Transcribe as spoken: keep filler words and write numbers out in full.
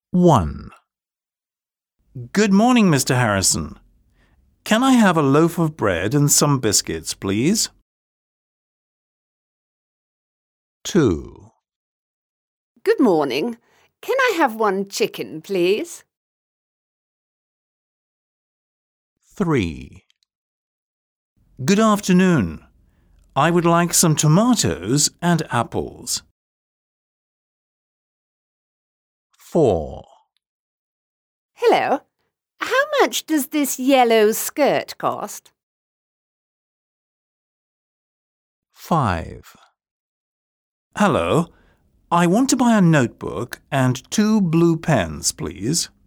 one. Good morning, Mister Harrison. Can I have a loaf of bread and some biscuits, please? two. Good morning. Can I have one chicken, please? three. Good afternoon. I would like some tomatoes and apples. four. Hello. How much does this yellow skirt cost? five. Hello. I want to buy a notebook and two blue pens, please.